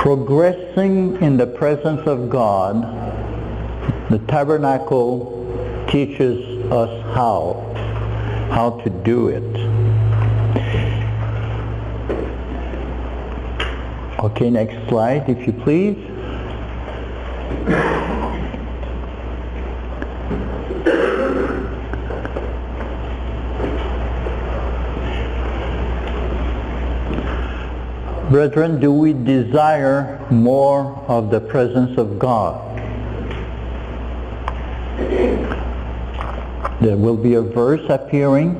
Progressing in the presence of God, the tabernacle teaches us how to do it. Okay, next slide, if you please. Brethren, do we desire more of the presence of God? There will be a verse appearing.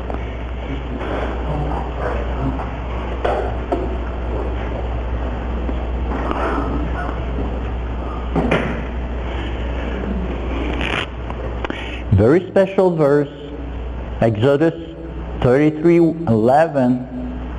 Very special verse, Exodus 33:11.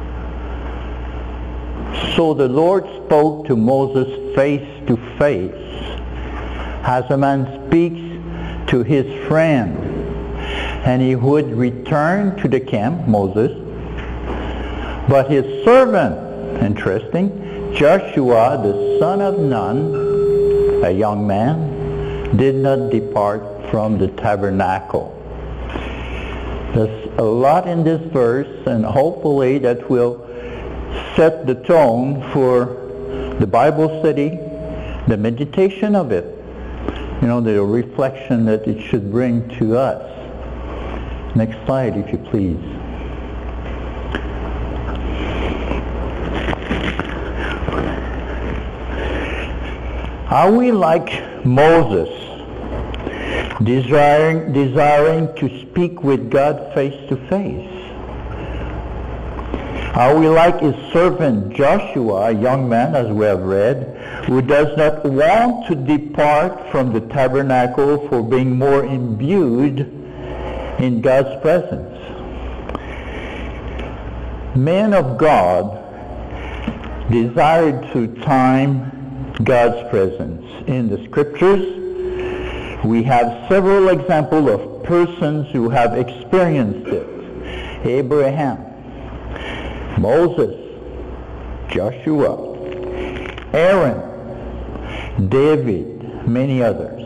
So the Lord spoke to Moses face to face, as a man speaks to his friend. And he would return to the camp, Moses. But his servant, interesting, Joshua, the son of Nun, a young man, did not depart from the tabernacle. There's a lot in this verse, and hopefully that will set the tone for the Bible study, the meditation of it, the reflection that it should bring to us. Next slide, if you please. Are we like Moses, desiring to speak with God face to face? Are we like his servant Joshua, a young man, as we have read, who does not want to depart from the tabernacle for being more imbued in God's presence? Men of God desired to time God's presence. In the scriptures, we have several examples of persons who have experienced it. Abraham, Moses, Joshua, Aaron, David, many others.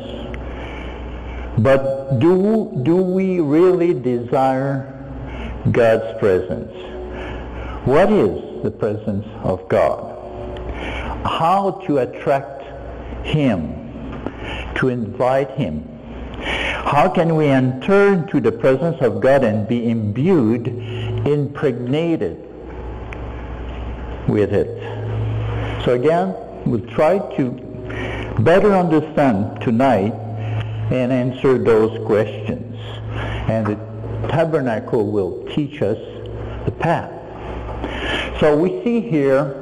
But do we really desire God's presence? What is the presence of God? How to attract Him, to invite Him? How can we enter into the presence of God and be imbued, impregnated with it? So again, we'll try to better understand tonight and answer those questions. And the tabernacle will teach us the path. So we see here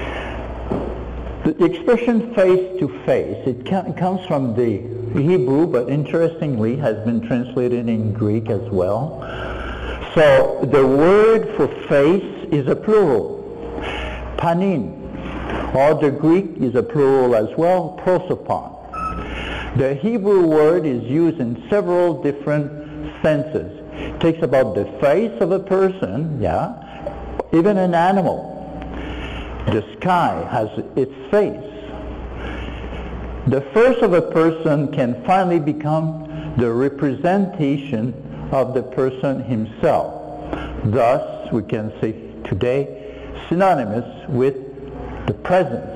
the expression face to face. It comes from the Hebrew, but interestingly has been translated in Greek as well. So the word for face is a plural, panin, or the Greek is a plural as well, prosopon. The Hebrew word is used in several different senses. It takes about the face of a person, even an animal. The sky has its face. The face of a person can finally become the representation of the person himself. Thus, we can say today, synonymous with the presence.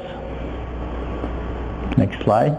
Next slide.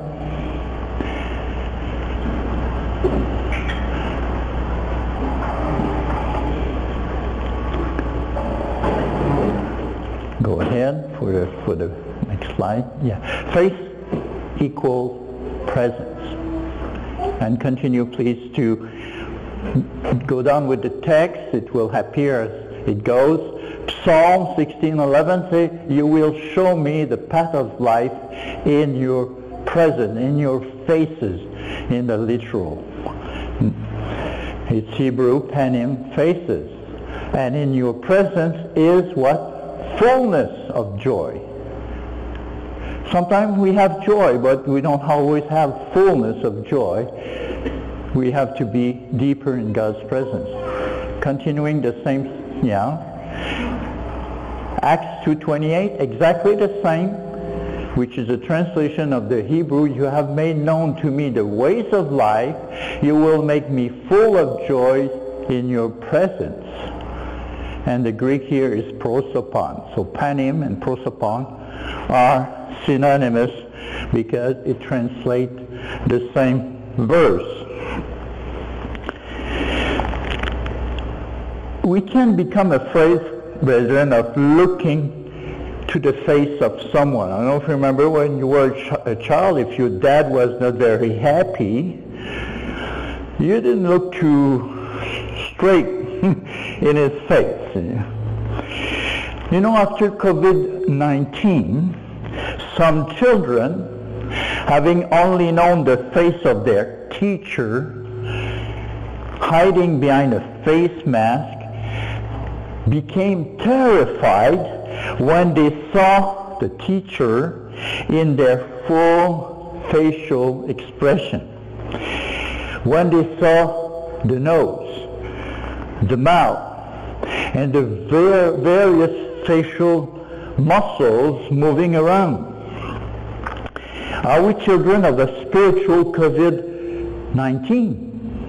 Go ahead for the next slide. Face equals presence. And continue please to go down with the text. It will appear as it goes. Psalm 16:11 says, "You will show me the path of life in your presence, in your faces," in the literal. It's Hebrew, panim, faces. And in your presence is what? Fullness of joy. Sometimes we have joy, but we don't always have fullness of joy. We have to be deeper in God's presence. Continuing the same, Acts 2:28, exactly the same. which is a translation of the Hebrew, you have made known to me the ways of life. You will make me full of joy in your presence. And the Greek here is prosopon. So panim and prosopon are synonymous because it translates the same verse. We can become afraid, brethren, of looking to the face of someone. I don't know if you remember when you were a child, if your dad was not very happy, you didn't look too straight in his face. You know, after COVID-19, some children, having only known the face of their teacher, hiding behind a face mask, became terrified when they saw the teacher in their full facial expression. When they saw the nose, the mouth, and the various facial muscles moving around. Are we children of a spiritual COVID-19?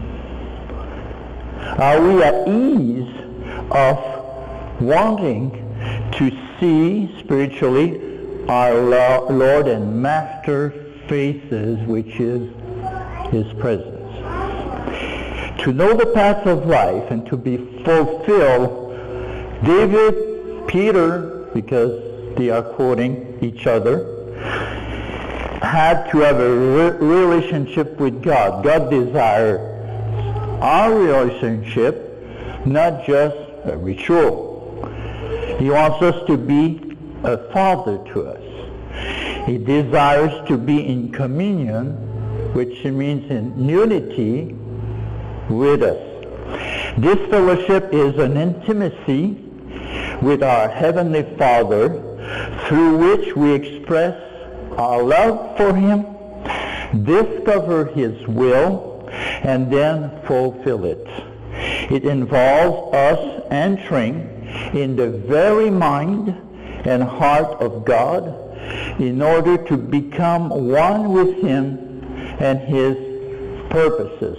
Are we at ease of wanting to see spiritually our Lord and Master faces, which is His presence? To know the path of life and to be fulfilled, David, Peter, because they are quoting each other, had to have a relationship with God. God desired our relationship, not just a ritual. He wants us to be a father to us. He desires to be in communion, which means in unity with us. This fellowship is an intimacy with our Heavenly Father through which we express our love for Him, discover His will, and then fulfill it. It involves us entering in the very mind and heart of God in order to become one with Him and His purposes.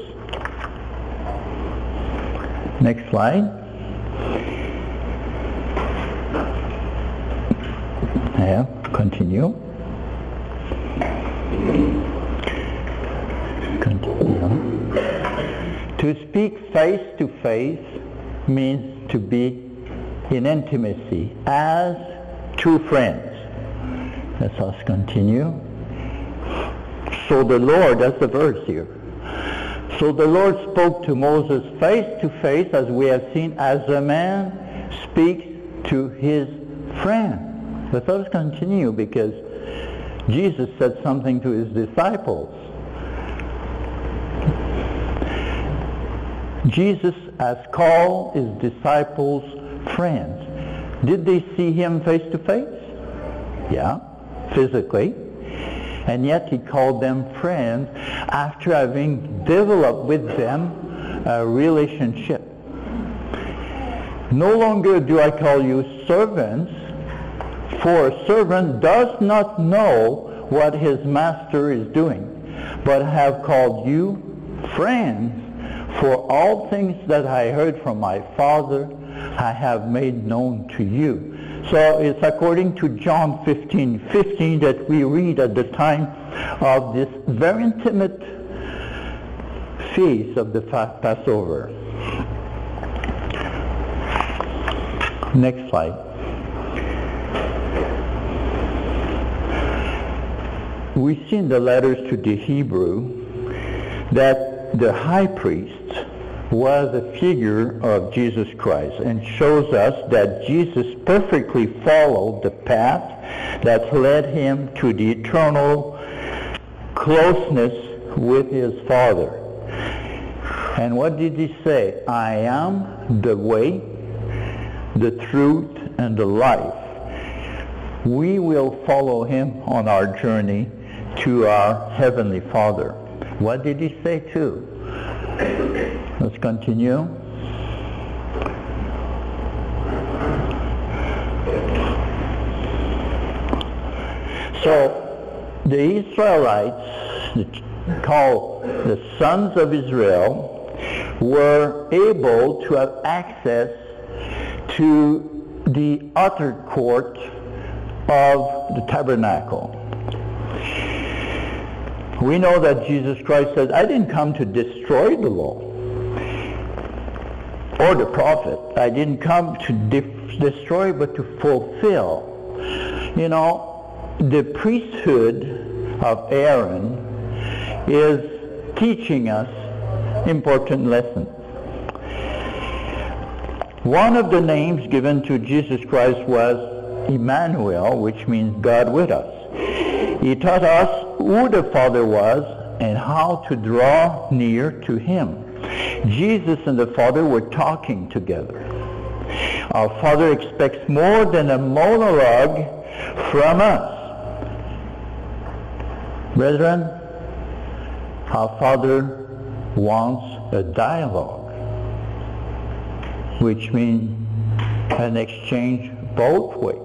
Next slide. Yeah, continue. To speak face to face means to be in intimacy as true friends. Let us continue. So the Lord, that's the verse here. So the Lord spoke to Moses face to face, as we have seen, as a man speaks to his friend. Let us continue, because Jesus said something to his disciples. Jesus has called his disciples friends. Did they see him face to face? Yeah, physically. And yet he called them friends after having developed with them a relationship. No longer do I call you servants, for a servant does not know what his master is doing, but have called you friends, for all things that I heard from my Father I have made known to you. So it's according to John 15:15 that we read at the time of this very intimate feast of the Passover. Next slide. We see in the letters to the Hebrew that the high priest was a figure of Jesus Christ, and shows us that Jesus perfectly followed the path that led him to the eternal closeness with his Father. And what did he say? I am the way, the truth, and the life. We will follow him on our journey to our Heavenly Father. What did he say too? Let's continue. So the Israelites, called the sons of Israel, were able to have access to the outer court of the tabernacle. We know that Jesus Christ said, I didn't come to destroy the law or the prophet. I didn't come to destroy, but to fulfill. You know, the priesthood of Aaron is teaching us important lessons. One of the names given to Jesus Christ was Emmanuel, which means God with us. He taught us who the Father was and how to draw near to him. Jesus and the Father were talking together. Our Father expects more than a monologue from us. Brethren, our Father wants a dialogue, which means an exchange both ways.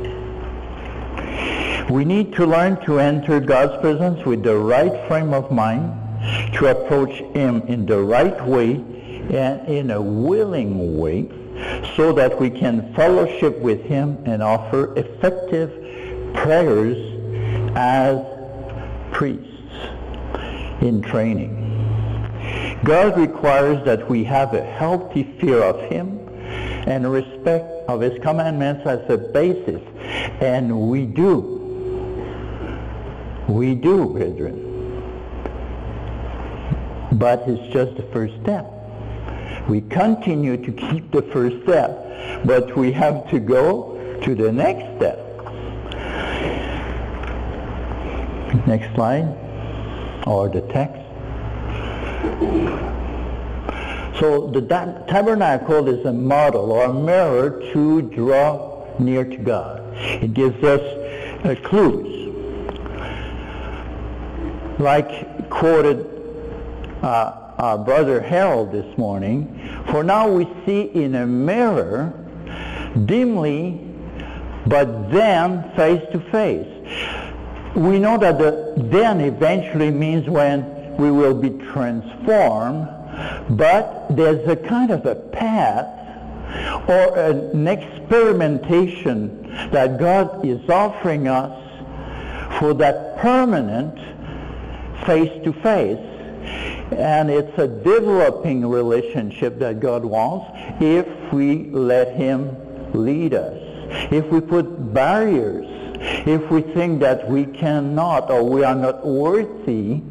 We need to learn to enter God's presence with the right frame of mind, to approach him in the right way and in a willing way, so that we can fellowship with him and offer effective prayers as priests in training. God requires that we have a healthy fear of him and respect of his commandments as a basis. And we do. We do, brethren. But it's just the first step. We continue to keep the first step, but we have to go to the next step. Next slide, or the text. So the tabernacle is a model or a mirror to draw near to God. It gives us clues. Like quoted our brother Harold this morning, for now we see in a mirror dimly, but then face to face. We know that the then eventually means when we will be transformed, but there's a kind of a path or an experimentation that God is offering us for that permanent face-to-face. And it's a developing relationship that God wants if we let him lead us. If we put barriers, if we think that we cannot or we are not worthy,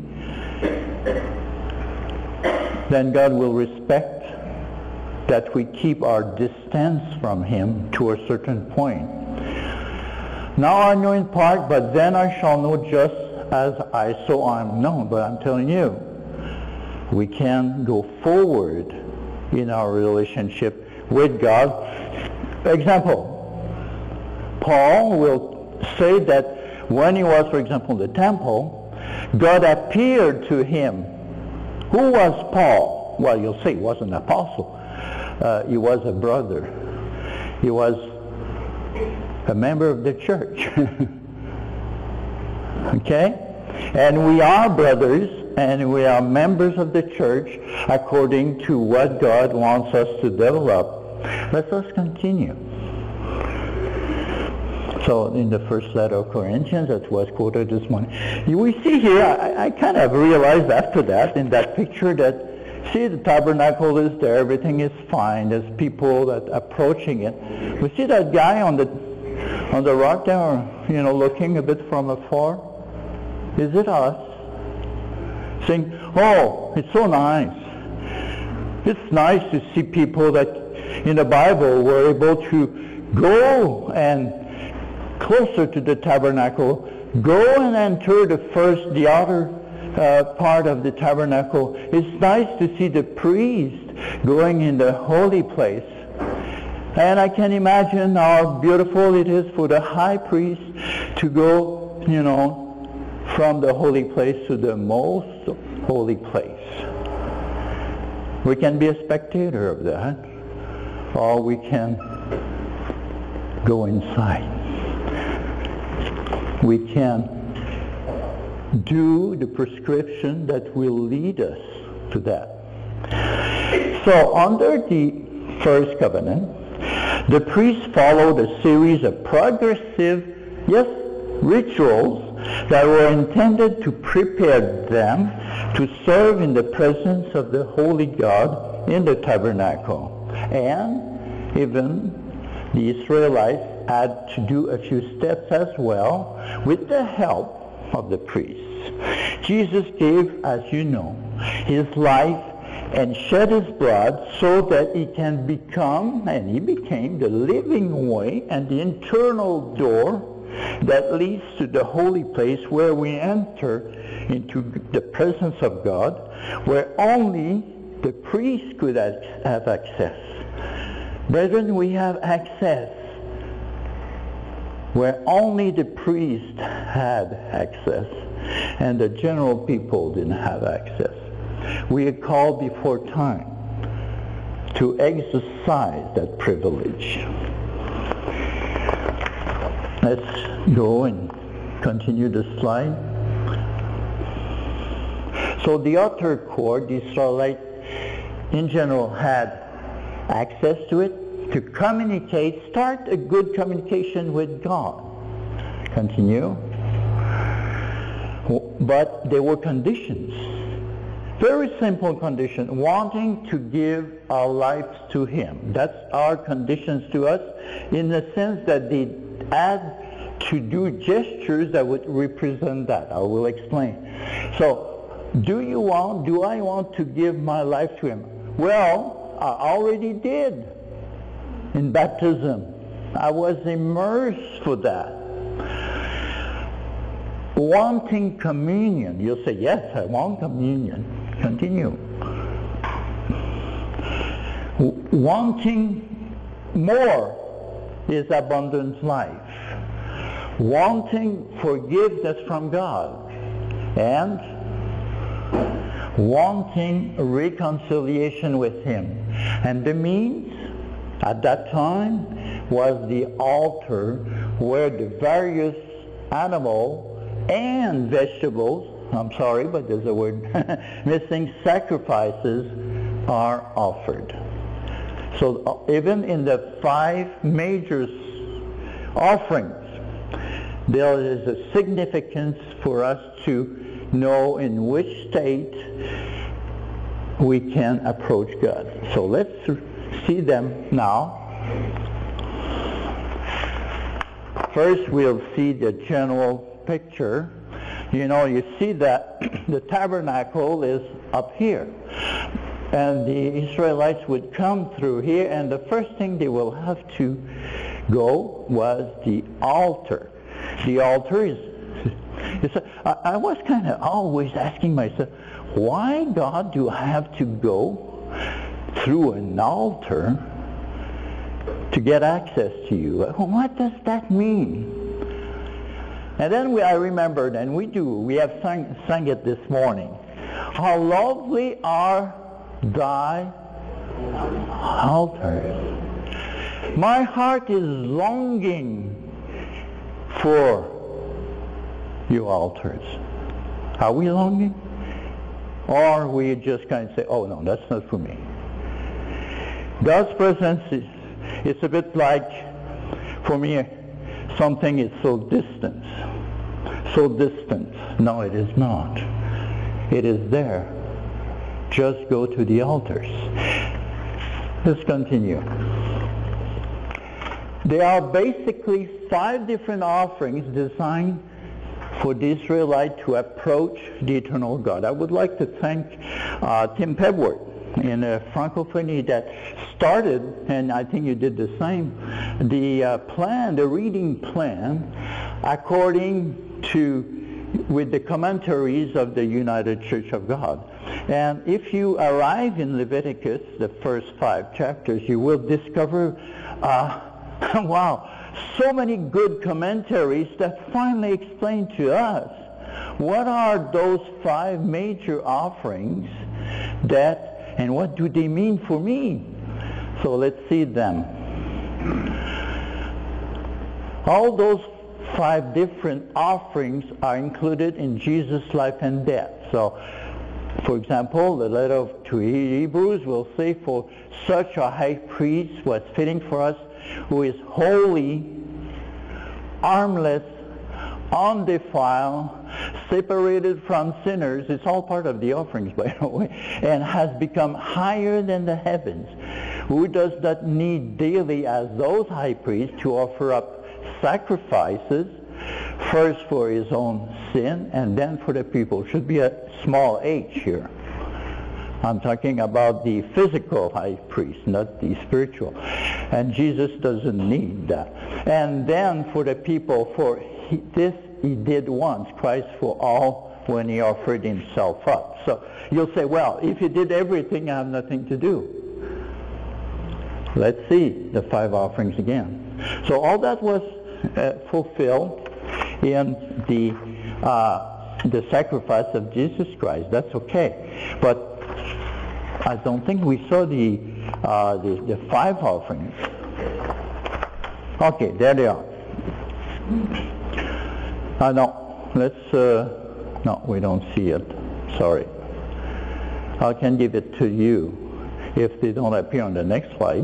then God will respect that we keep our distance from him to a certain point. Now I know in part, but then I shall know just as I am known. But I'm telling you, we can go forward in our relationship with God. For example, Paul will say that when he was, for example, in the temple, God appeared to him. Who was Paul? Well, you'll say he was an apostle. He was a brother. He was a member of the church. Okay? And we are brothers, and we are members of the church according to what God wants us to develop. Let us continue. So in the first letter of Corinthians, that was quoted this morning, we see here, I kind of realized after that, in that picture, that see, the tabernacle is there, everything is fine, there's people that approaching it. We see that guy on the rock there, looking a bit from afar. Is it us? Saying, oh, it's so nice. It's nice to see people that in the Bible were able to go and closer to the tabernacle, go and enter the outer part of the tabernacle. It's nice to see the priest going in the holy place. And I can imagine how beautiful it is for the high priest to go, from the holy place to the most holy place. We can be a spectator of that, or we can go inside. We can do the prescription that will lead us to that. So under the first covenant, the priests followed a series of progressive, rituals that were intended to prepare them to serve in the presence of the Holy God in the tabernacle. And even the Israelites had to do a few steps as well with the help of the priests. Jesus gave, as you know, his life and shed his blood so that he can become, and he became, the living way and the internal door that leads to the holy place where we enter into the presence of God, where only the priest could have access. Brethren, we have access where only the priest had access and the general people didn't have access. We are called before time to exercise that privilege. Let's go and continue the slide. So the outer court, the Israelites in general had access to it, to communicate, start a good communication with God. Continue. But there were conditions. Very simple condition, wanting to give our lives to him. That's our conditions to us, in the sense that they had to do gestures that would represent that. I will explain. So, do I want to give my life to him? Well, I already did in baptism. I was immersed for that. Wanting communion. You'll say, yes, I want communion. Continue. Wanting more is abundant life. Wanting forgiveness from God. And wanting reconciliation with him. And the means at that time was the altar where the various animal and vegetables, I'm sorry, but there's a word missing, sacrifices are offered. So even in the 5 major offerings, there is a significance for us to know in which state we can approach God. So let's see them now. First, we'll see the general picture. You see that the tabernacle is up here. And the Israelites would come through here, and the first thing they will have to go was the altar. The altar is I was kind of always asking myself, why, God, do I have to go through an altar to get access to you? What does that mean? And then I remembered, and we have sang it this morning, how lovely are thy altars. My heart is longing for your altars. Are we longing? Or we just kind of say, oh no, that's not for me. God's presence is a bit like, for me, something is so distant. So distant. No, it is not. It is there. Just go to the altars. Let's continue. There are basically 5 different offerings designed for the Israelite to approach the eternal God. I would like to thank Tim Pebward in Francophonie that started, and I think you did the same, the reading plan according to, with the commentaries of the United Church of God. And if you arrive in Leviticus, the first 5 chapters, you will discover, wow, so many good commentaries that finally explain to us what are those 5 major offerings and what do they mean for me. So let's see them. All those 5 different offerings are included in Jesus' life and death. So, for example, the letter to Hebrews will say, for such a high priest was fitting for us, who is holy, harmless, undefiled, separated from sinners. It's all part of the offerings, by the way, and has become higher than the heavens, who does not need daily as those high priests to offer up sacrifices, first for his own sin and then for the people. Should be a small h here. I'm talking about the physical high priest, not the spiritual. And Jesus doesn't need that. And then for the people, for this he did once, Christ for all, when he offered himself up. So you'll say, well, if he did everything, I have nothing to do. Let's see the 5 offerings again. So all that was fulfilled in the sacrifice of Jesus Christ. That's okay. But I don't think we saw the 5 offerings. Okay, there they are. No, let's, no, we don't see it. Sorry. I can give it to you if they don't appear on the next slide.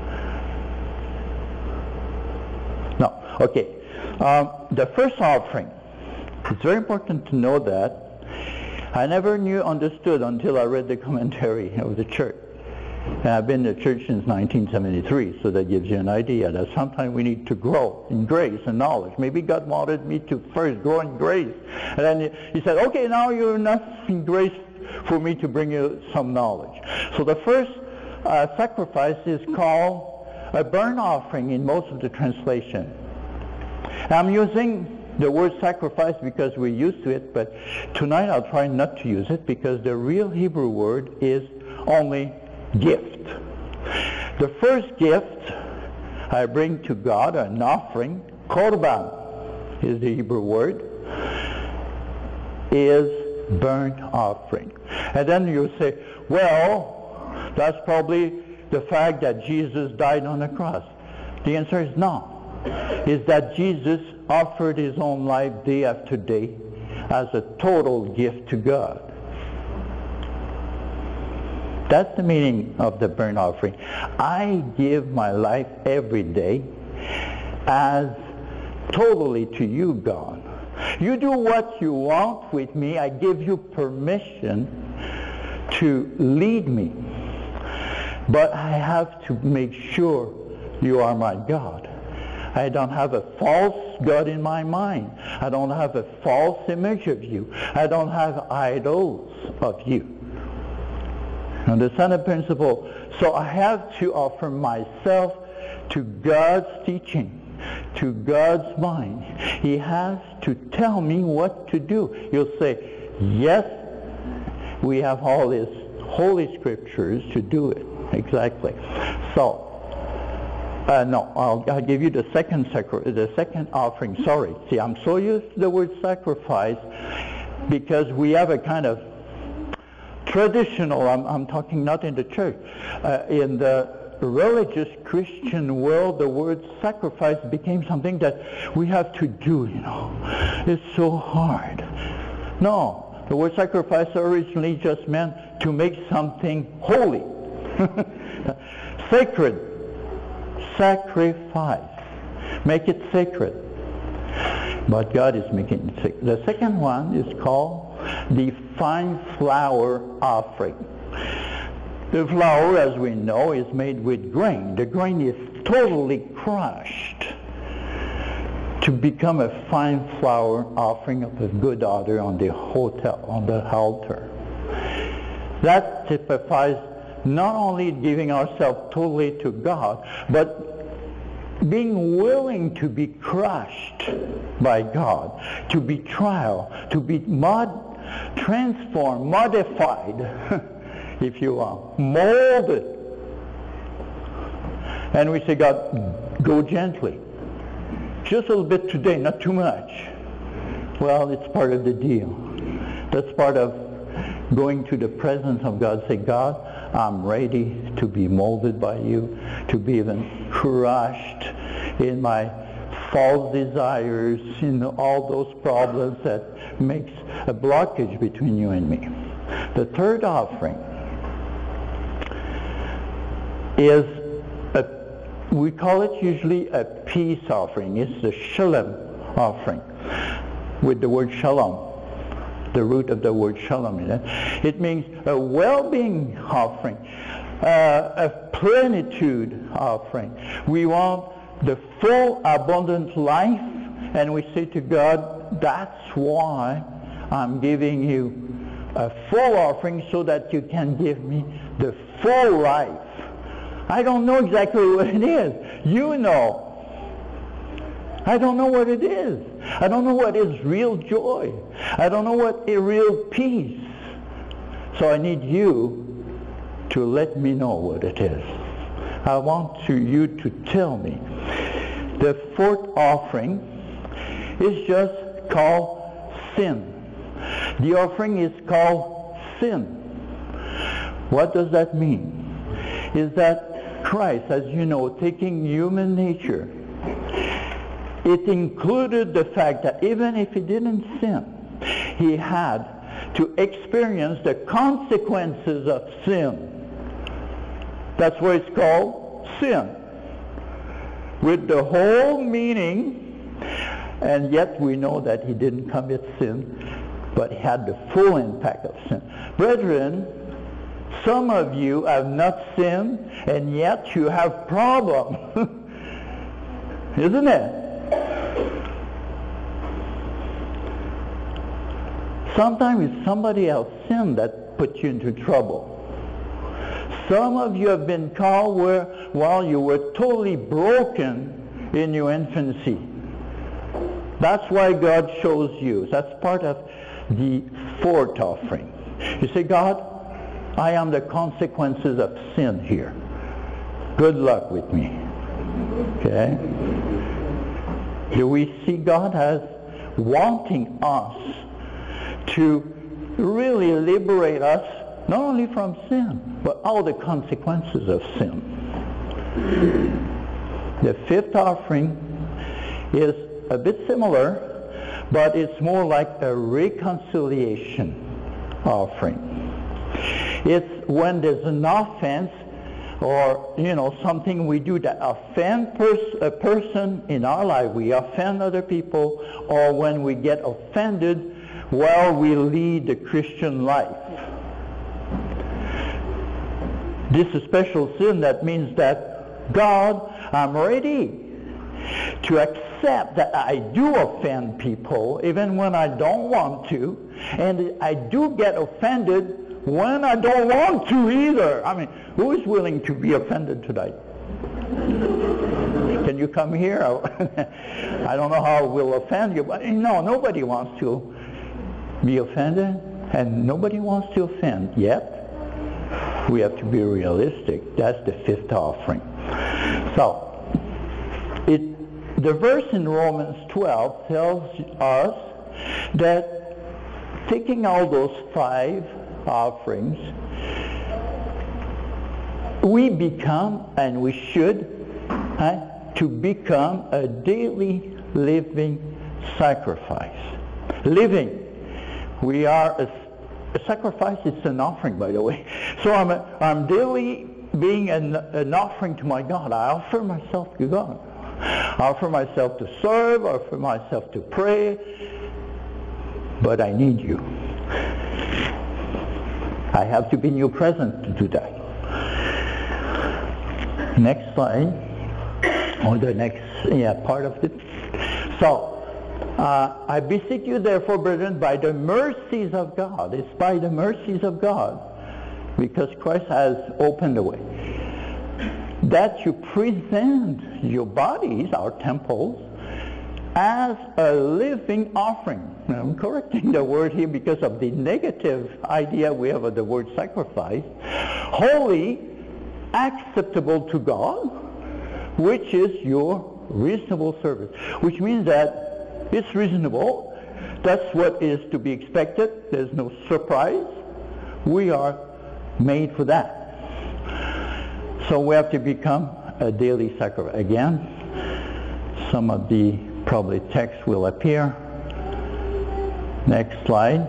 No, okay. The first offering, it's very important to know that. I never understood until I read the commentary of the church. And I've been in the church since 1973, so that gives you an idea that sometimes we need to grow in grace and knowledge. Maybe God wanted me to first grow in grace. And then he said, okay, now you're enough in grace for me to bring you some knowledge. So the first sacrifice is called a burnt offering in most of the translation. I'm using the word sacrifice because we're used to it, but tonight I'll try not to use it because the real Hebrew word is only gift. The first gift I bring to God, an offering, korban is the Hebrew word, is burnt offering. And then you say, well, that's probably the fact that Jesus died on the cross. The answer is no. Is that Jesus offered his own life day after day as a total gift to God. That's the meaning of the burnt offering. I give my life every day as totally to you, God. You do what you want with me. I give you permission to lead me. But I have to make sure you are my God. I don't have a false God in my mind. I don't have a false image of you. I don't have idols of you. Understand the principle? So I have to offer myself to God's teaching, to God's mind. He has to tell me what to do. You'll say, yes, we have all these holy scriptures to do it. Exactly. So, no, I'll give you the second offering. Sorry. See, I'm so used to the word sacrifice because we have a kind of traditional, I'm talking not in the church, in the religious Christian world, the word sacrifice became something that we have to do, you know. It's so hard. No, the word sacrifice originally just meant to make something holy. Sacred. Sacrifice. Make it sacred. But God is making it sacred. The second one is called the fine flour offering. The flour, as we know, is made with grain. The grain is totally crushed to become a fine flour offering of a good odor on the altar. That typifies not only giving ourselves totally to God, but being willing to be crushed by God, to be tried, to be transformed, modified, if you will, molded. And we say, God, go gently. Just a little bit today, not too much. Well, it's part of the deal. That's part of going to the presence of God. Say, God, I'm ready to be molded by you, to be even crushed in my false desires, all those problems that makes a blockage between you and me. The third offering is we call it usually a peace offering. It's the shalom offering, with the word shalom, the root of the word shalom. It means a well-being offering, a plenitude offering. We want the full, abundant life, and we say to God, that's why I'm giving you a full offering, so that you can give me the full life. I don't know exactly what it is. You know. I don't know what it is. I don't know what is real joy. I don't know what is real peace. So I need you to let me know what it is. I want you to tell me. The fourth offering is just called sin. The offering is called sin. What does that mean? Is that Christ, as you know, taking human nature, it included the fact that even if he didn't sin, he had to experience the consequences of sin. That's why it's called sin, with the whole meaning, and yet we know that he didn't commit sin, but he had the full impact of sin. Brethren, some of you have not sinned, and yet you have problems. Isn't it? Sometimes it's somebody else's sin that puts you into trouble. Some of you have been called while you were totally broken in your infancy. That's why God chose you. That's part of the fourth offering. You say, God, I am the consequences of sin here. Good luck with me. Okay? Do we see God as wanting us to really liberate us, not only from sin, but all the consequences of sin? The fifth offering is a bit similar, but it's more like a reconciliation offering. It's when there's an offense, or something we do that offend a person in our life. We offend other people, or when we get offended while we lead the Christian life. This is a special sin that means that, God, I'm ready to accept that I do offend people even when I don't want to, and I do get offended when I don't want to either. I mean, who is willing to be offended tonight? Can you come here? I don't know how we'll offend you, but no, nobody wants to be offended, and nobody wants to offend. Yet, we have to be realistic. That's the fifth offering. So, the verse in Romans 12 tells us that taking all those 5 offerings, we become, and we should, to become a daily living sacrifice. Living. We are a sacrifice. It's an offering, by the way. So I'm daily being an offering to my God. I offer myself to God. I offer myself to serve. I offer myself to pray. But I need you. I have to be in your presence to do that. Next slide, or the next part of it. So, I beseech you therefore, brethren, by the mercies of God. It's by the mercies of God, because Christ has opened the way, that you present your bodies, our temples, as a living offering. Now, I'm correcting the word here because of the negative idea we have of the word sacrifice. Holy, acceptable to God, which is your reasonable service. Which means that it's reasonable. That's what is to be expected. There's no surprise. We are made for that. So we have to become a daily sacrifice. Again, some of the probably text will appear. Next slide.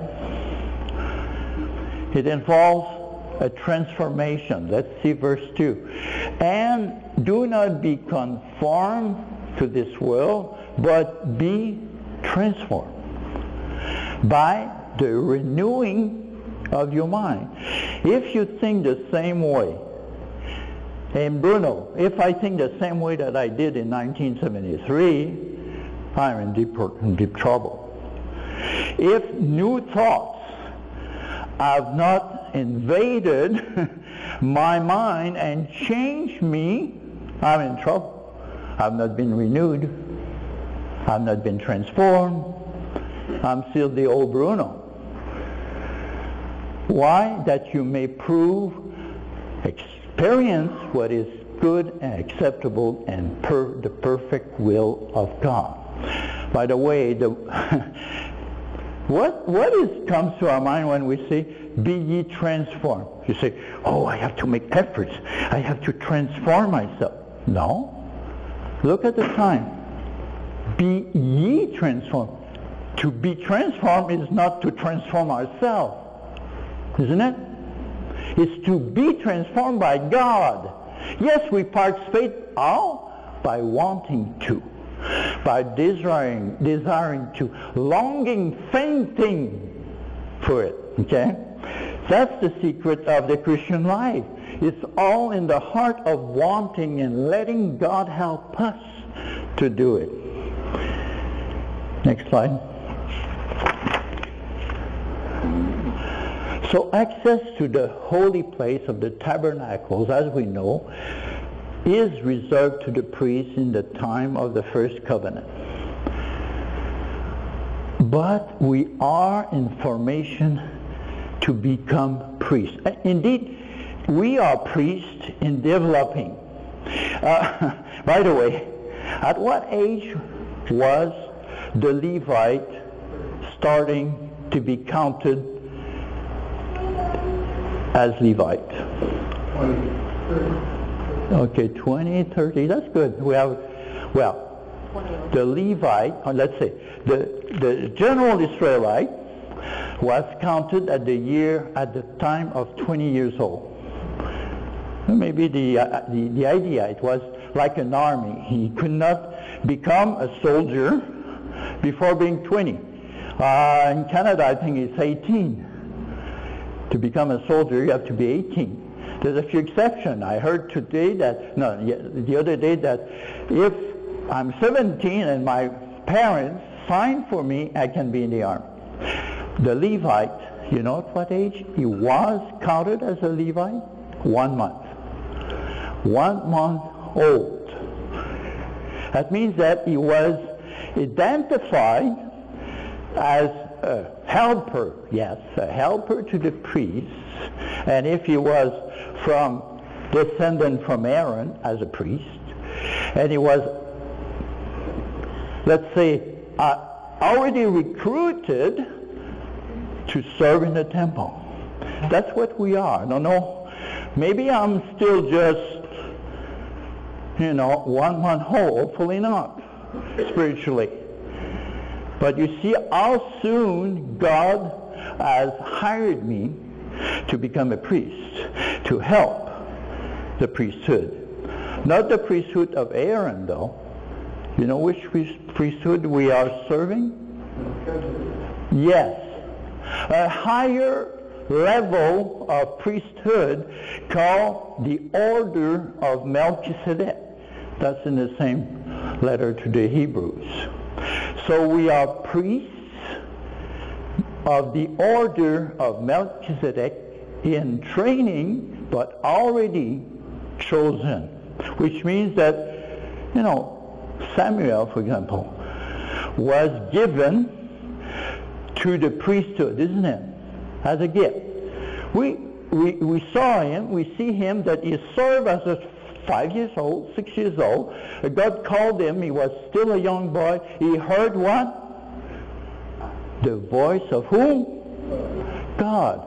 It involves a transformation. Let's see verse 2. And do not be conformed to this world, but be transformed by the renewing of your mind. If you think the same way, and Bruno, if I think the same way that I did in 1973, I'm in deep trouble. If new thoughts have not invaded my mind and changed me, I'm in trouble. I've not been renewed. I've not been transformed. I'm still the old Bruno. Why? That you may prove, experience what is good and acceptable and the perfect will of God. By the way, what comes to our mind when we say, be ye transformed? You say, oh, I have to make efforts. I have to transform myself. No. Look at the time. Be ye transformed. To be transformed is not to transform ourselves. Isn't it? It's to be transformed by God. Yes, we participate. How? By wanting to. By desiring to, longing, fainting for it. Okay? That's the secret of the Christian life. It's all in the heart of wanting and letting God help us to do it. Next slide. So access to the holy place of the tabernacles, as we know, is reserved to the priests in the time of the first covenant. But we are in formation to become priests. Indeed, we are priests in developing. By the way, at what age was the Levite starting to be counted as Levite? 20, 30, that's good. We have, well, the Levite, or let's say, the general Israelite was counted at the time of 20 years old. Maybe the idea, it was like an army. He could not become a soldier before being 20. In Canada, I think it's 18. To become a soldier, you have to be 18. There's a few exceptions. I heard today the other day that if I'm 17 and my parents sign for me, I can be in the army. The Levite, you know at what age he was counted as a Levite? 1 month. 1 month old. That means that he was identified as a helper, yes, a helper to the priests. And if he was descendant from Aaron as a priest, and he was, let's say, already recruited to serve in the temple. That's what we are. No, maybe I'm still just, 1 month old. Hopefully not, spiritually. But you see how soon God has hired me to become a priest, to help the priesthood. Not the priesthood of Aaron, though. You know which priesthood we are serving? Yes. A higher level of priesthood called the order of Melchizedek. That's in the same letter to the Hebrews. So we are priests of the order of Melchizedek in training, but already chosen. Which means that, Samuel, for example, was given to the priesthood, isn't it? As a gift. We see him that he served as a 5 years old, 6 years old. God called him, he was still a young boy. He heard what? The voice of whom? God.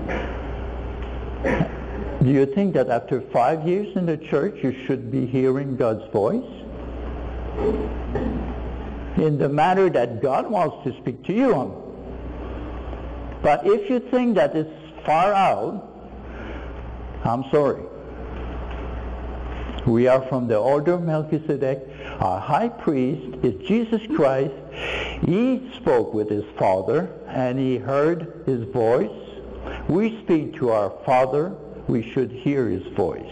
Do you think that after 5 years in the church you should be hearing God's voice? in the matter that God wants to speak to you on. But if you think that it's far out, I'm sorry. We are from the order of Melchizedek. Our high priest is Jesus Christ. He spoke with his Father, and he heard his voice. We speak to our Father. We should hear his voice.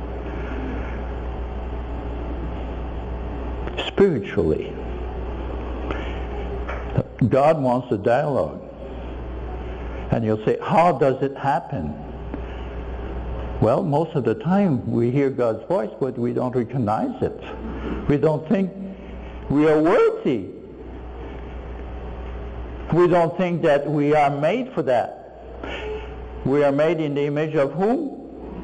Spiritually, God wants a dialogue. And you'll say, how does it happen? Well, most of the time we hear God's voice, but we don't recognize it. We don't think we are worthy. We don't think that we are made for that. We are made in the image of whom?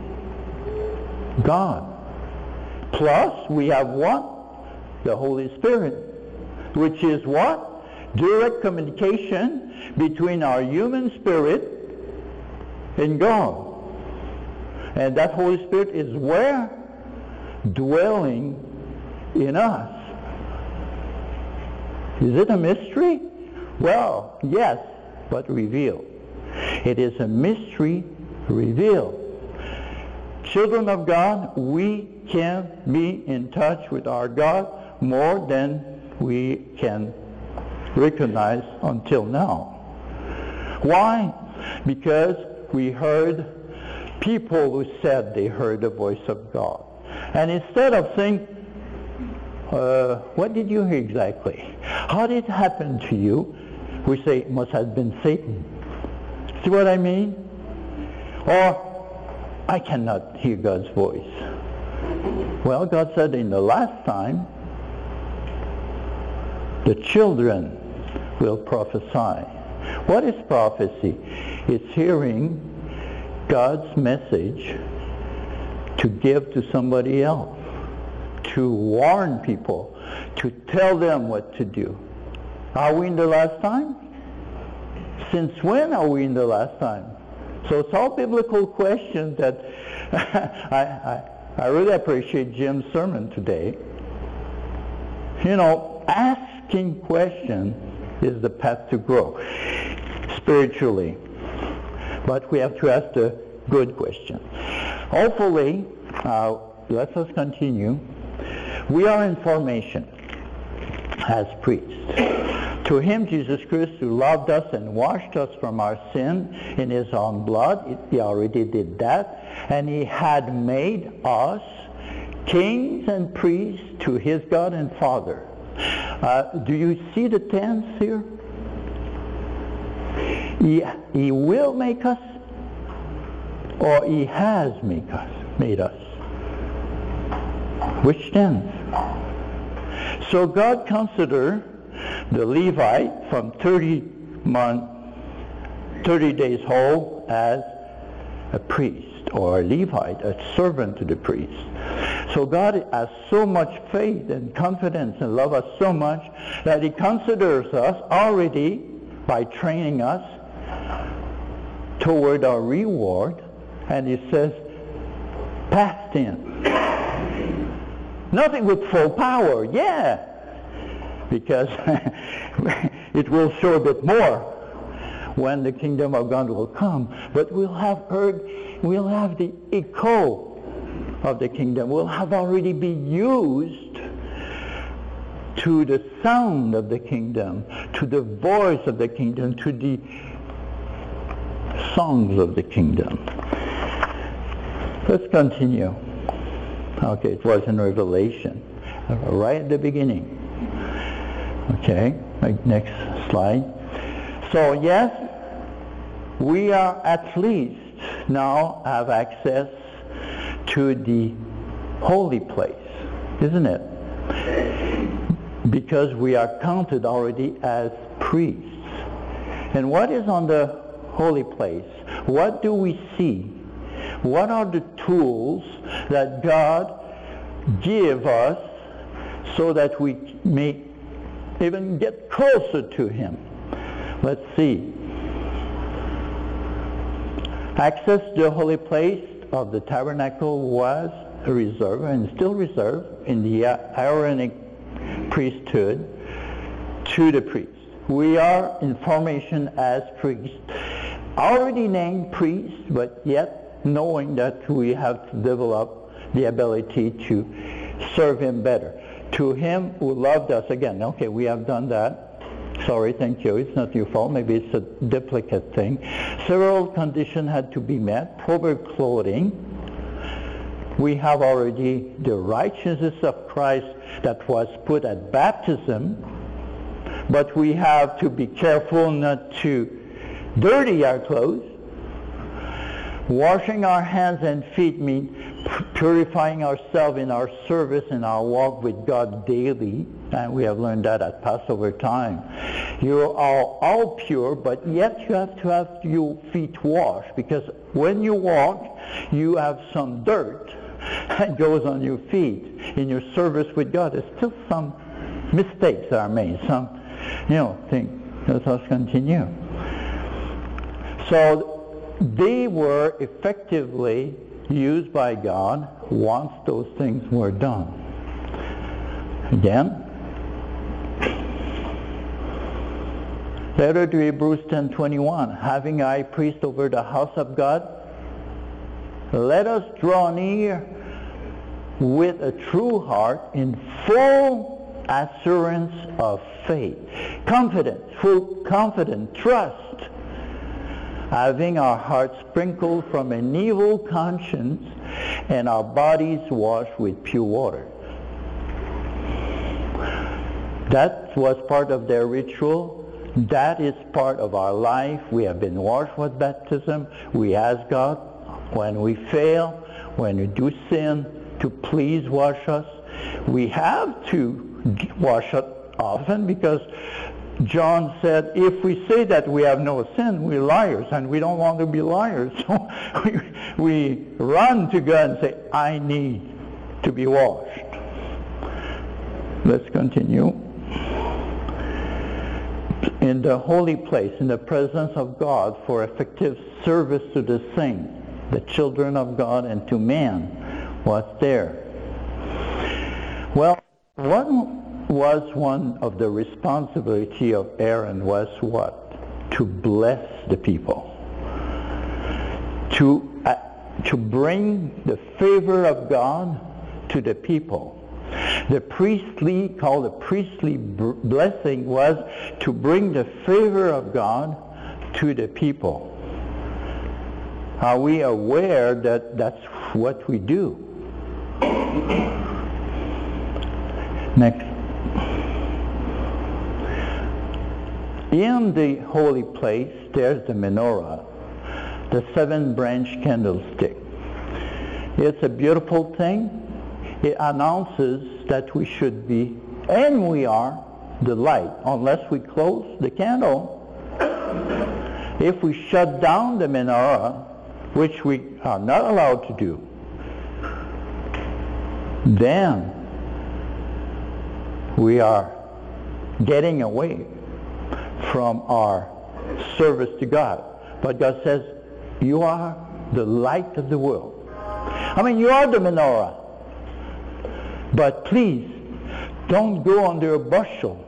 God. Plus, we have what? The Holy Spirit, which is what? Direct communication between our human spirit and God. And that Holy Spirit is where? Dwelling in us. Is it a mystery? Well, yes, but revealed. It is a mystery revealed. Children of God, we can be in touch with our God more than we can recognize until now. Why? Because we heard people who said they heard the voice of God. And instead of saying, what did you hear exactly? How did it happen to you? We say, it must have been Satan. See what I mean? Or, I cannot hear God's voice. Well, God said in the last time, the children will prophesy. What is prophecy? It's hearing God's message to give to somebody else, to warn people, to tell them what to do. Are we in the last time? Since when are we in the last time? So it's all biblical questions that I really appreciate Jim's sermon today. You know, asking questions is the path to grow spiritually. But we have to ask the good question. Hopefully, let us continue. We are in formation as priests. To him, Jesus Christ, who loved us and washed us from our sin in his own blood, he already did that, and he had made us kings and priests to his God and Father. Do you see the tense here? He will make us, or he has made us. Which tense? So God considered the Levite from 30 days old as a priest, or a Levite, a servant to the priest. So God has so much faith and confidence and love us so much that he considers us already, by training us, toward our reward, and he says, past tense. Nothing with full power, yeah, because it will show a bit more when the kingdom of God will come. But we'll have the echo of the kingdom. We'll have already been used to the sound of the kingdom, to the voice of the kingdom, to the songs of the kingdom. Let's continue. Okay, it was in Revelation, right at the beginning. Okay, next slide. So yes, we are at least now have access to the holy place, isn't it? Because we are counted already as priests. And what is on the holy place? What do we see? What are the tools that God give us so that we may even get closer to him? Let's see. Access to the holy place of the tabernacle was reserved and still reserved in the Aaronic priesthood to the priest. We are in formation as priests, already named priests, but yet knowing that we have to develop the ability to serve Him better. To Him who loved us, again, okay, we have done that. Sorry, thank you, it's not your fault, maybe it's a duplicate thing. Several conditions had to be met. Proper clothing. We have already the righteousness of Christ that was put at baptism, but we have to be careful not to dirty our clothes. Washing our hands and feet means purifying ourselves in our service and our walk with God daily, and we have learned that at Passover time. You are all pure, but yet you have to have your feet washed, because when you walk, you have some dirt that goes on your feet. In your service with God, there's still some mistakes are made, some thing. Let us continue. So they were effectively used by God once those things were done. Again, letter to Hebrews 10:21, having a high priest over the house of God, let us draw near with a true heart in full assurance of faith, full confident trust, having our hearts sprinkled from an evil conscience and our bodies washed with pure water. That was part of their ritual. That is part of our life. We have been washed with baptism. We ask God, when we fail, when we do sin, to please wash us. We have to wash it often, because John said, if we say that we have no sin, we're liars, and we don't want to be liars. So we run to God and say, I need to be washed. Let's continue. In the holy place, in the presence of God, for effective service to the saints, the children of God, and to man, was there. Well, what was one of the responsibility of Aaron was what? To bless the people. To bring the favor of God to the people. The priestly blessing was to bring the favor of God to the people. Are we aware that that's what we do? Next. In the holy place, there's the menorah, the 7-branch candlestick. It's a beautiful thing. It announces that we should be, and we are, the light. Unless we close the candle, if we shut down the menorah, which we are not allowed to do, then we are getting away from our service to God. But God says, you are the light of the world. I mean, you are the menorah. But please, don't go under a bushel.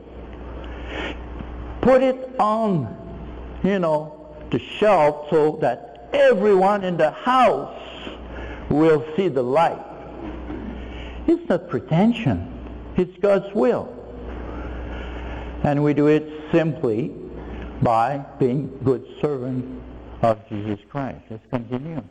Put it on, the shelf so that everyone in the house will see the light. It's not pretension. It's God's will. And we do it simply by being good servants of Jesus Christ. Let's continue.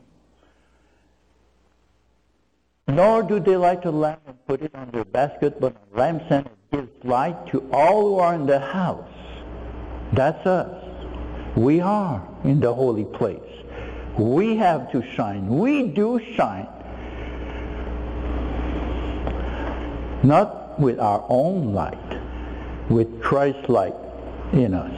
Nor do they light a lamp and put it under a basket, but a lampstand gives light to all who are in the house. That's us. We are in the holy place. We have to shine. We do shine. Not with our own light, with Christ's light in us.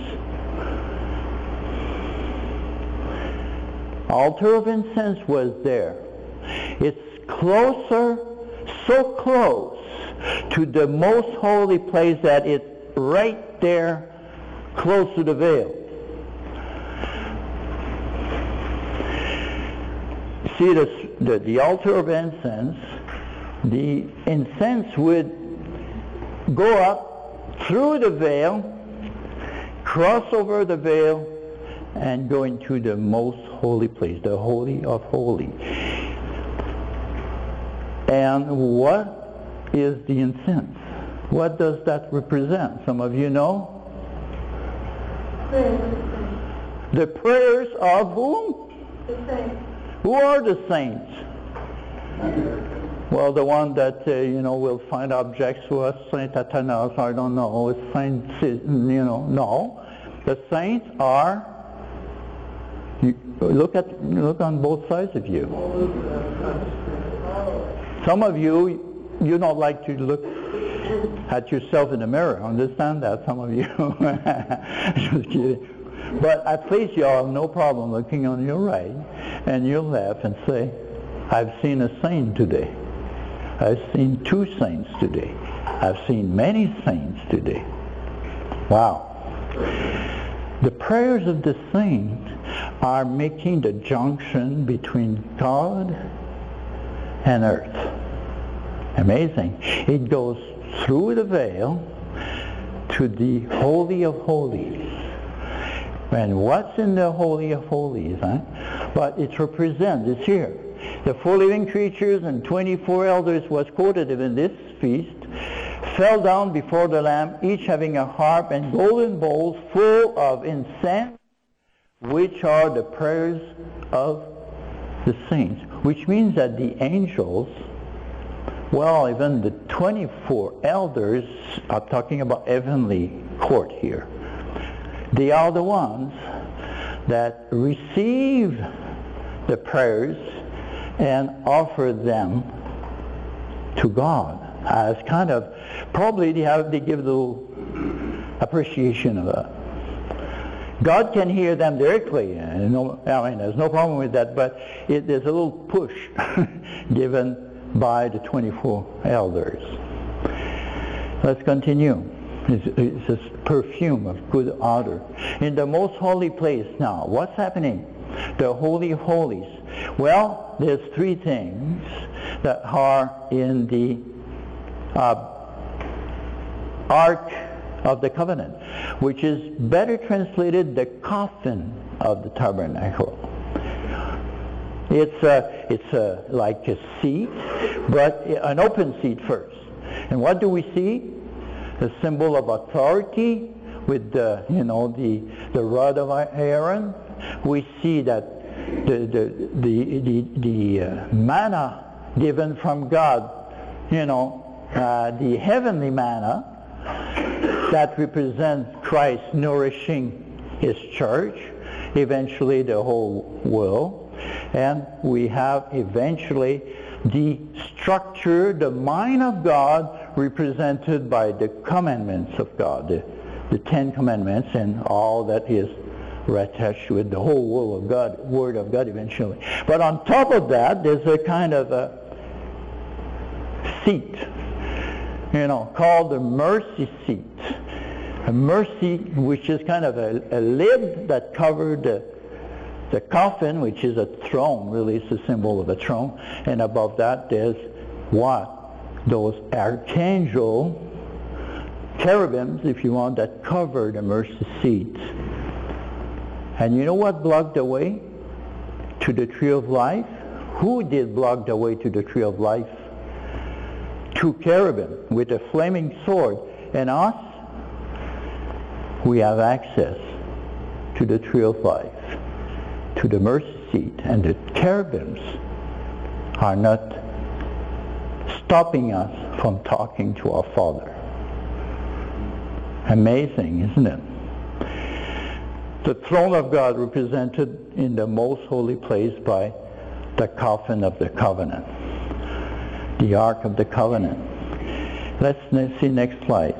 Altar of incense was there. It's closer, so close to the most holy place that it's right there, close to the veil. See the altar of incense, the incense would go up through the veil, cross over the veil, and go into the most holy place, the Holy of Holies. And what is the incense? What does that represent? Some of you know? The prayers of whom? The saints. Who are the saints? Well, the one that, will find objects to us, Saint Athanas, I don't know, Saint, no. The saints are, look on both sides of you. Some of you don't like to look at yourself in the mirror. Understand that, some of you. Just kidding. But at least you all have no problem looking on your right and your left and say, I've seen a saint today. I've seen 2 saints today. I've seen many saints today. Wow. The prayers of the saints are making the junction between God and earth. Amazing. It goes through the veil to the Holy of Holies. And what's in the Holy of Holies? But it represents, it's here. The 4 living creatures and 24 elders was quoted in this feast, fell down before the Lamb, each having a harp and golden bowls full of incense, which are the prayers of the saints. Which means that the angels, well, even the 24 elders, are talking about heavenly court here. They are the ones that receive the prayers and offer them to God as kind of, probably they give a little appreciation of that. God can hear them directly. There's no problem with that, but there's a little push given by the 24 elders. Let's continue. It's a perfume of good odor. In the most holy place now, what's happening? The Holy of Holies. Well, there's 3 things that are in the Ark of the Covenant, which is better translated the coffin of the tabernacle. It's like a seat, but an open seat first. And what do we see? The symbol of authority with the rod of Aaron. We see that the manna given from God, the heavenly manna that represents Christ nourishing His church, eventually the whole world. And we have eventually the structure, the mind of God, represented by the commandments of God, the 10 commandments and all that is attached with the whole Word of God eventually. But on top of that, there's a kind of a seat, called the mercy seat. A mercy, which is kind of a lid that covered the coffin, which is a throne, really it's a symbol of a throne. And above that, there's what? Those archangel cherubims, if you want, that cover the mercy seat. And you know what blocked the way to the tree of life? Who did block the way to the tree of life? 2 cherubim with a flaming sword. And us, we have access to the tree of life, to the mercy seat. And the cherubims are not stopping us from talking to our Father. Amazing, isn't it? The throne of God represented in the most holy place by the coffin of the covenant, the Ark of the Covenant. Let's see next slide.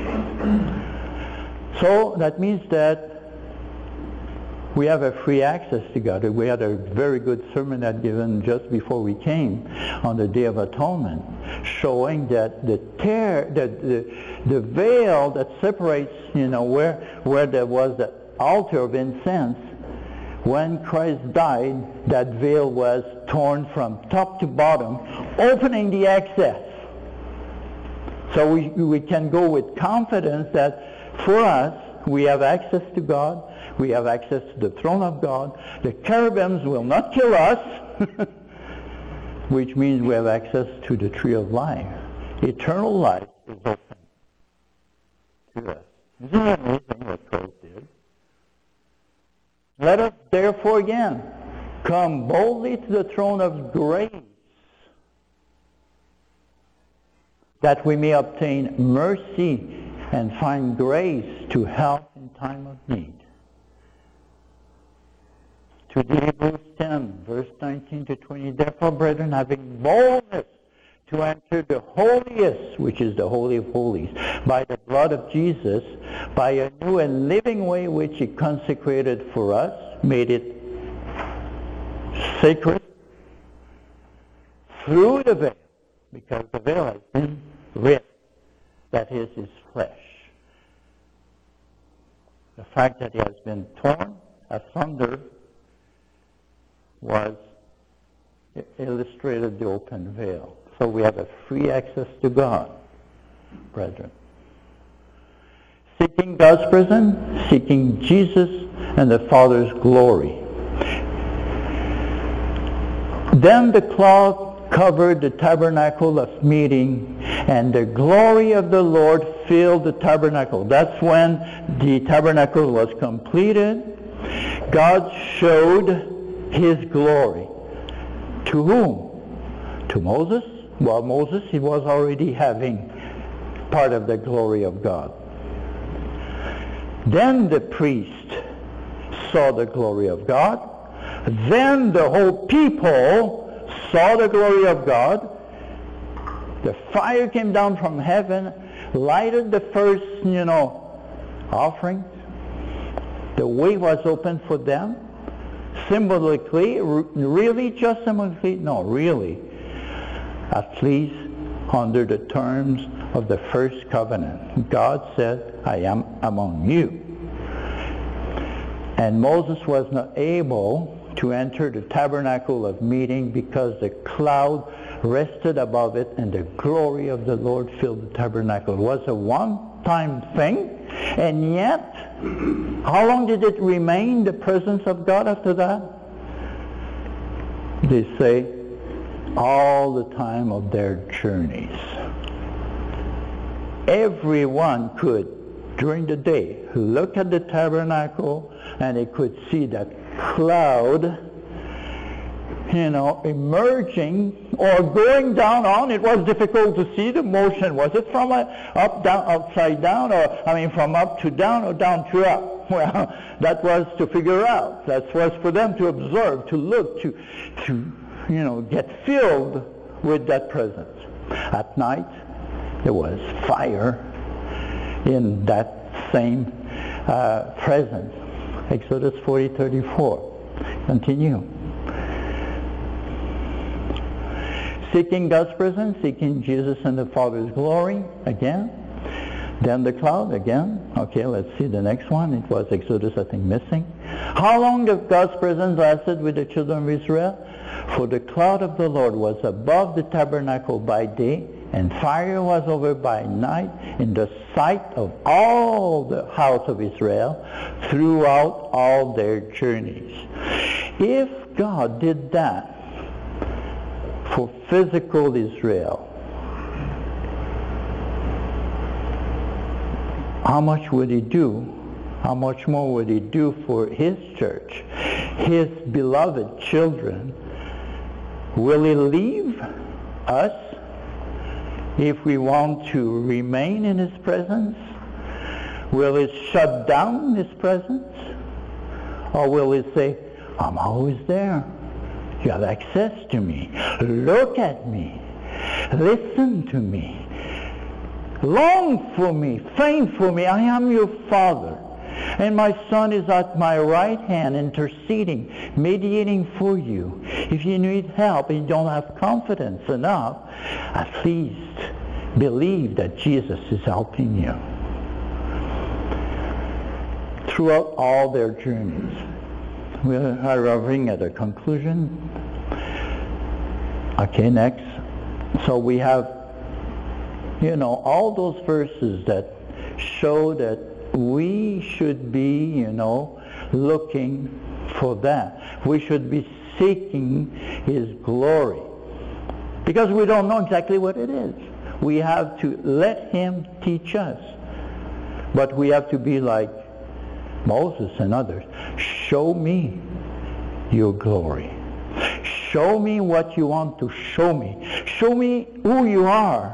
So that means that we have a free access to God. We had a very good sermon that given just before we came on the Day of Atonement, showing that the veil that separates, where there was the altar of incense, when Christ died, that veil was torn from top to bottom, opening the access So we can go with confidence that for us, we have access to God, we have access to the throne of God, the cherubims will not kill us, which means we have access to the tree of life. Eternal life is open to us. Isn't it amazing what Christ did? Let us therefore again come boldly to the throne of grace, that we may obtain mercy and find grace to help in time of need. To the Hebrews 10, verse 19 to 20, therefore, brethren, having boldness to enter the holiest, which is the Holy of Holies, by the blood of Jesus, by a new and living way which he consecrated for us, made it sacred through the veil, because the veil has been rent, that is his flesh. The fact that he has been torn asunder was illustrated the open veil. So we have a free access to God, brethren. Seeking God's presence, seeking Jesus and the Father's glory. Then the cloud covered the tabernacle of meeting, and the glory of the Lord filled the tabernacle. That's when the tabernacle was completed. God showed his glory. To whom? To Moses? Well, Moses, he was already having part of the glory of God. Then the priest saw the glory of God. Then the whole people saw the glory of God. The fire came down from heaven, lighted the first, offerings. The way was open for them. Symbolically, really just symbolically? No, really. At least under the terms of the first covenant. God said, I am among you. And Moses was not able to enter the tabernacle of meeting because the cloud rested above it and the glory of the Lord filled the tabernacle. It was a one-time thing, and yet, how long did it remain, the presence of God after that? They say, all the time of their journeys. Everyone could, during the day, look at the tabernacle and they could see that cloud, emerging or going down on. It was difficult to see the motion. Was it from up, down, upside down, or from up to down or down to up? Well, that was to figure out. That was for them to observe, to look, to get filled with that presence. At night, there was fire in that same presence. Exodus 40:34. Continue. Seeking God's presence, seeking Jesus and the Father's glory, again. Then the cloud, again. Okay, let's see the next one. It was Exodus, I think, missing. How long did God's presence lasted with the children of Israel? For the cloud of the Lord was above the tabernacle by day, and fire was over by night in the sight of all the house of Israel throughout all their journeys. If God did that for physical Israel, how much would he do? How much more would he do for his church, his beloved children? Will he leave us if we want to remain in his presence? Will he shut down his presence? Or will he say, I'm always there. You have access to me. Look at me. Listen to me. Long for me. Faint for me. I am your Father. And my Son is at my right hand, interceding, mediating for you. If you need help and you don't have confidence enough, at least believe that Jesus is helping you. Throughout all their journeys. We are arriving at a conclusion. Okay, next. So we have all those verses that show that we should be, looking for that. We should be seeking His glory. Because we don't know exactly what it is. We have to let Him teach us. But we have to be like Moses and others. Show me your glory. Show me what you want to show me. Show me who you are.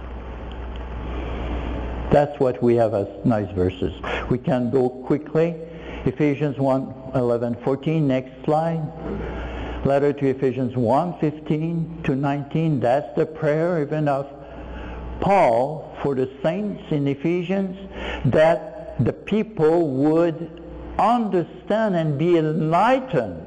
That's what we have as nice verses. We can go quickly. Ephesians 1:11-14, next slide. Letter to Ephesians 1:15-19. That's the prayer even of Paul for the saints in Ephesians, that the people would understand and be enlightened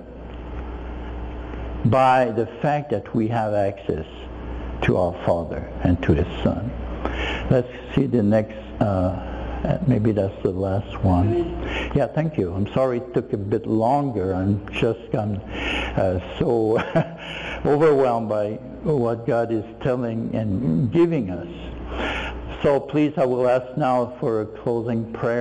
by the fact that we have access to our Father and to His Son. Let's see the next, maybe that's the last one. Yeah, thank you. I'm sorry it took a bit longer. I'm just so overwhelmed by what God is telling and giving us. So please, I will ask now for a closing prayer.